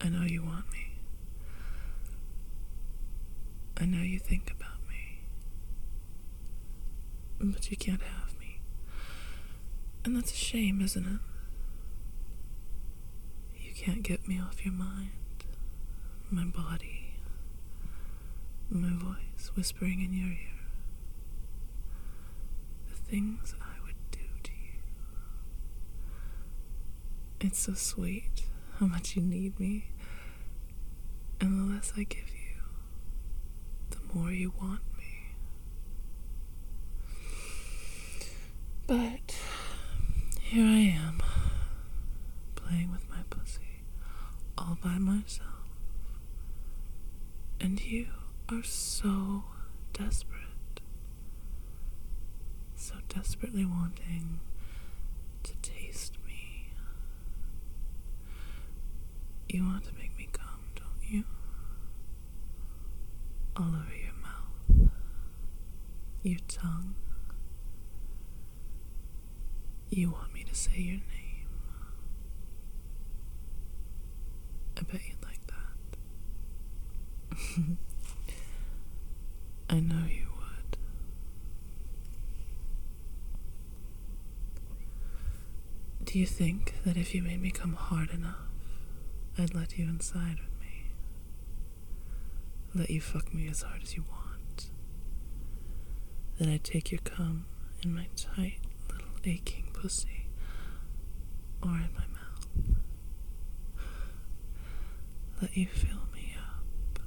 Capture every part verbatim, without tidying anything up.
I know you want me. I know you think about me. But you can't have me. And that's a shame, isn't it? You can't get me off your mind. My body. My voice whispering in your ear. The things I would do to you. It's so sweet how much you need me. And the less I give you, the more you want me. But here I am, playing with my pussy, all by myself. And you are so desperate, so desperately wanting to taste me. You want to make me come, don't you? All over your mouth, your tongue. You want me to say your name. I bet you'd like that. I know you would. Do you think that if you made me come hard enough, I'd let you inside with me? Let you fuck me as hard as you want? That I'd take your cum in my tight little aching pussy, or in my mouth? Let you fill me up?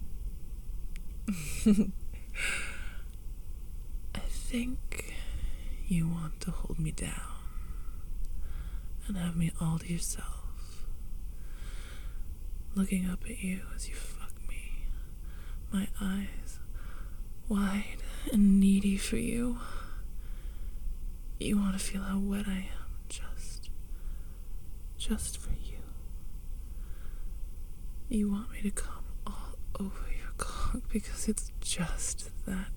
I think you want to hold me down and have me all to yourself, looking up at you as you fuck me, my eyes wide and needy for you. You want to feel how wet I am, just, just for you. You want me to come all over your cock because it's just that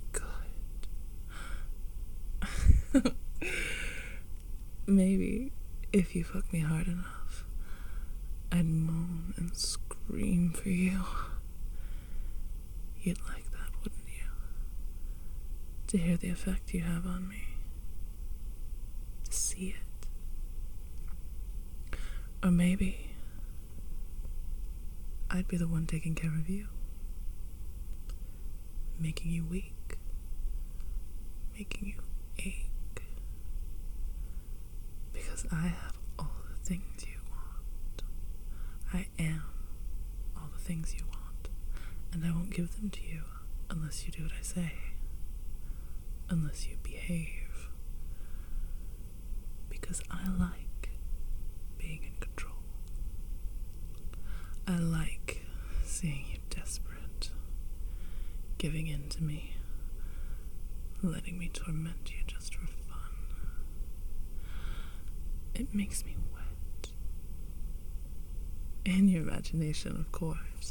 good. Maybe if you fuck me hard enough, I'd moan and scream for you. You'd like that, wouldn't you? To hear the effect you have on me. To see it. Or maybe I'd be the one taking care of you. Making you weak. Making you ache. Because I have all the things you want. I am all the things you want. And I won't give them to you unless you do what I say. Unless you behave. Because I like being in control. I like seeing you desperate, giving in to me, letting me torment you just for fun. It makes me wet. In your imagination, of course.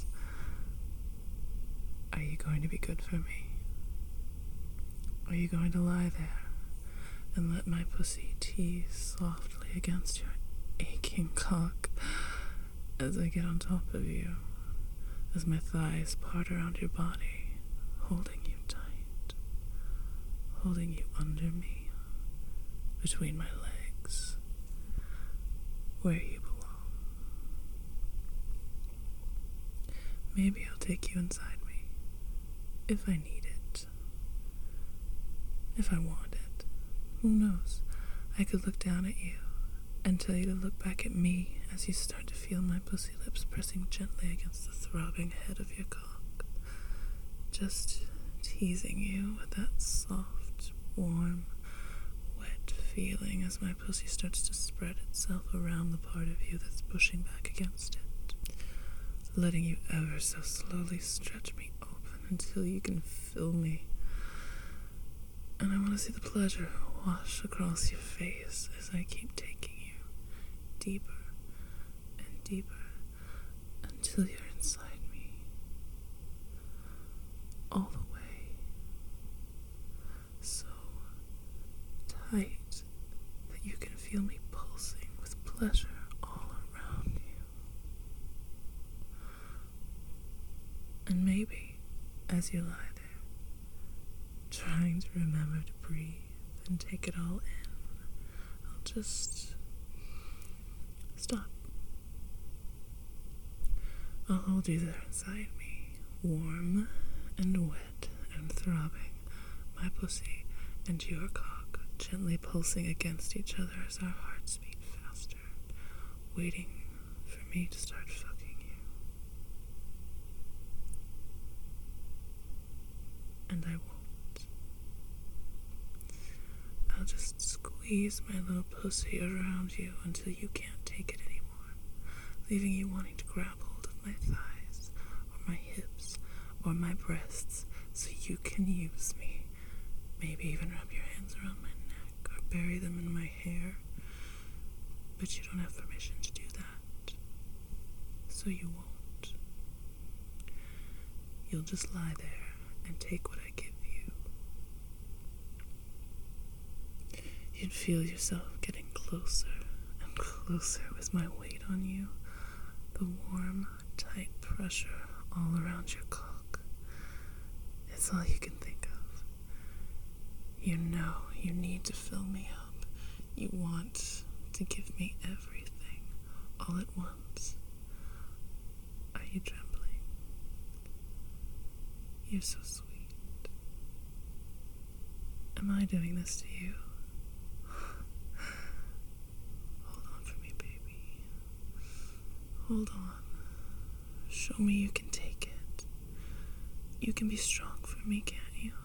Are you going to be good for me? Are you going to lie there and let my pussy tease softly against your aching cock as I get on top of you, as my thighs part around your body, holding you tight, holding you under me, between my legs, where you belong? Maybe I'll take you inside me, if I need it, if I want it. Who knows? I could look down at you and tell you to look back at me as you start to feel my pussy lips pressing gently against the throbbing head of your cock. Just teasing you with that soft, warm, wet feeling as my pussy starts to spread itself around the part of you that's pushing back against it. Letting you ever so slowly stretch me open until you can feel me. And I want to see the pleasure wash across your face as I keep taking you deeper and deeper until you're inside me. All the way. So tight that you can feel me pulsing with pleasure all around you. And maybe, as you lie there, trying to remember to breathe and take it all in, I'll just stop. I'll hold you there inside me, warm and wet and throbbing, my pussy and your cock gently pulsing against each other as our hearts beat faster, waiting for me to start fucking you. And I won't. I'll just squeeze my little pussy around you until you can't take it anymore, leaving you wanting to grab hold of my thighs, or my hips, or my breasts, so you can use me. Maybe even wrap your hands around my neck, or bury them in my hair. But you don't have permission to do that, so you won't. You'll just lie there and take what I give you. You'd feel yourself getting closer and closer with my weight on you, the warm, tight pressure all around your cock. It's all you can think of. You know you need to fill me up. You want to give me everything, all at once. Are you trembling? You're so sweet. Am I doing this to you? Hold on for me, baby. Hold on. Show me you can take it. You can be strong for me, can't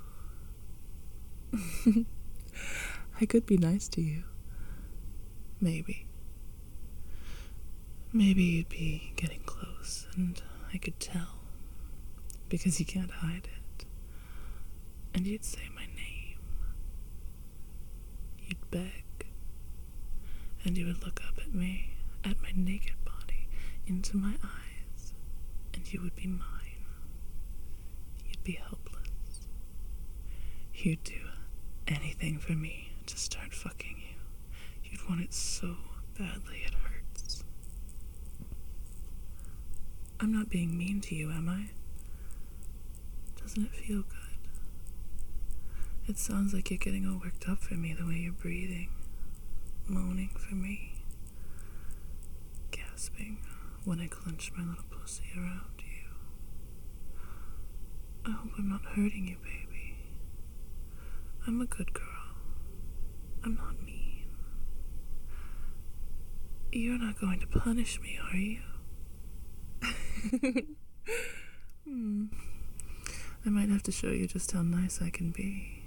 you? I could be nice to you. Maybe. Maybe you'd be getting close, and I could tell, because you can't hide it. And you'd say my name. You'd beg. And you would look up at me, at my naked body, into my eyes, and you would be mine. You'd be helpless. You'd do anything for me to start fucking you. You'd want it so badly it hurts. I'm not being mean to you, am I? Doesn't it feel good? It sounds like you're getting all worked up for me the way you're breathing, moaning for me, gasping when I clench my little pussy around you. I hope I'm not hurting you, baby. I'm a good girl. I'm not mean. You're not going to punish me, are you? hmm. I might have to show you just how nice I can be.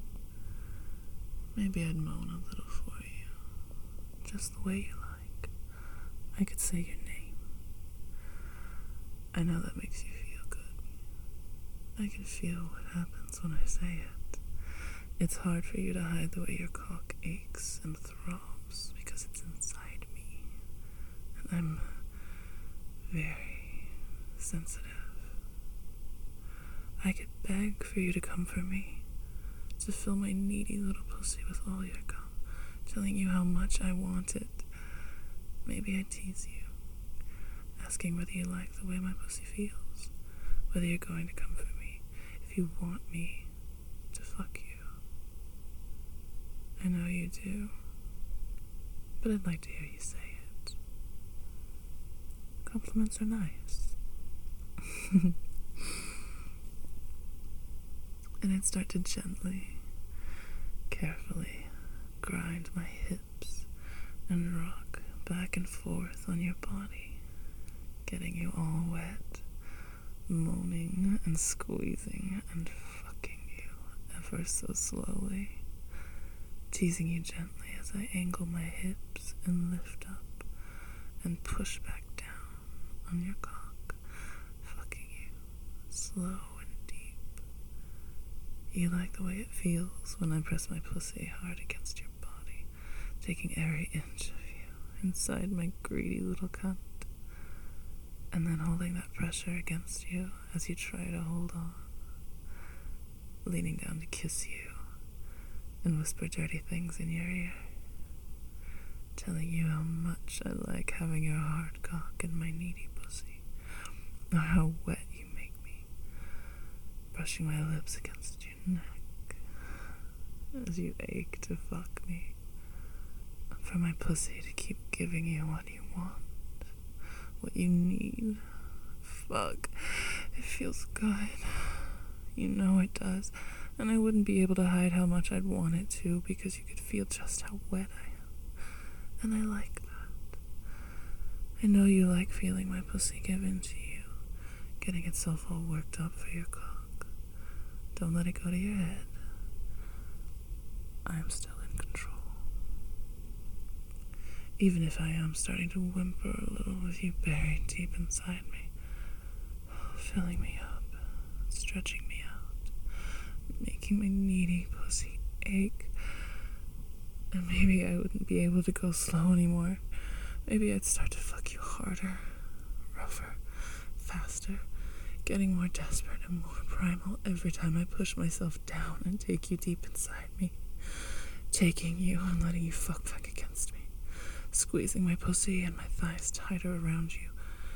Maybe I'd moan a little for you, just the way you like. I could say your name. I know that makes you feel good. I can feel what happens when I say it. It's hard for you to hide the way your cock aches and throbs because it's inside me. And I'm very sensitive. I could beg for you to come for me, to fill my needy little pussy with all your cum, telling you how much I want it. Maybe I'd tease you, asking whether you like the way my pussy feels, whether you're going to come for me, if you want me to fuck you. I know you do, but I'd like to hear you say it. Compliments are nice. And I'd start to gently, carefully grind my hips and rock back and forth on your body, getting you all wet, moaning and squeezing and fucking you ever so slowly, teasing you gently as I angle my hips and lift up and push back down on your cock, fucking you slow. You like the way it feels when I press my pussy hard against your body, taking every inch of you inside my greedy little cunt, and then holding that pressure against you as you try to hold on, leaning down to kiss you and whisper dirty things in your ear, telling you how much I like having your hard cock in my needy pussy, or how wet you make me, brushing my lips against your neck as you ache to fuck me, for my pussy to keep giving you what you want, what you need. Fuck, it feels good. You know it does, and I wouldn't be able to hide how much I'd want it to, because you could feel just how wet I am, and I like that. I know you like feeling my pussy give in to you, getting itself all worked up for your cock. Don't let it go to your head. I am still in control. Even if I am starting to whimper a little with you buried deep inside me, filling me up, stretching me out, making my needy pussy ache. And maybe I wouldn't be able to go slow anymore. Maybe I'd start to fuck you harder, rougher, faster, getting more desperate and more primal every time I push myself down and take you deep inside me. Taking you and letting you fuck back against me. Squeezing my pussy and my thighs tighter around you.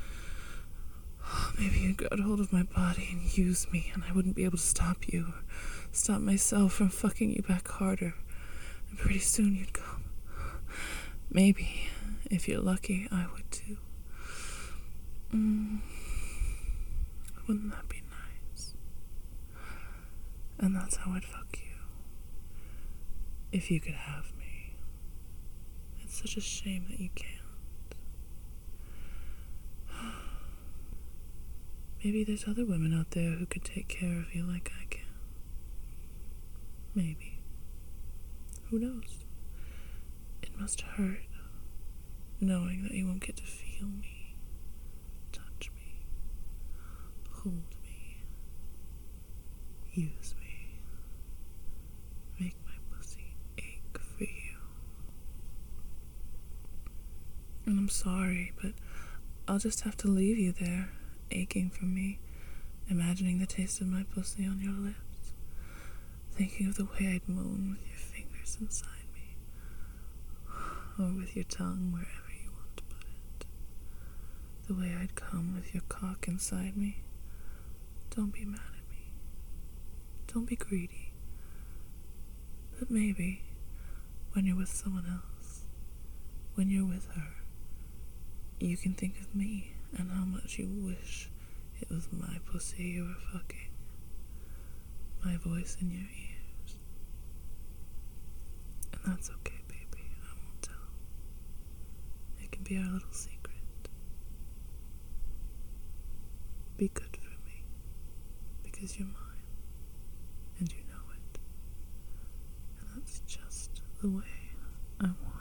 Maybe you'd grab hold of my body and use me, and I wouldn't be able to stop you, or stop myself from fucking you back harder. And pretty soon you'd come. Maybe, if you're lucky, I would too. Mm. Wouldn't that be nice? And that's how I'd fuck you. If you could have me. It's such a shame that you can't. Maybe there's other women out there who could take care of you like I can. Maybe. Who knows? It must hurt, knowing that you won't get to feel me, touch me, hold me, use me, make my pussy ache for you. And I'm sorry, but I'll just have to leave you there, aching for me, imagining the taste of my pussy on your lips, thinking of the way I'd moan with your fingers inside me, or with your tongue wherever you want to put it, the way I'd come with your cock inside me. Don't be mad at me. Don't be greedy. But maybe, when you're with someone else, when you're with her, you can think of me and how much you wish it was my pussy you were fucking, my voice in your ears. And that's okay, baby. I won't tell. It can be our little secret. Be good for me, because you're mine, and you know it. And that's just the way I want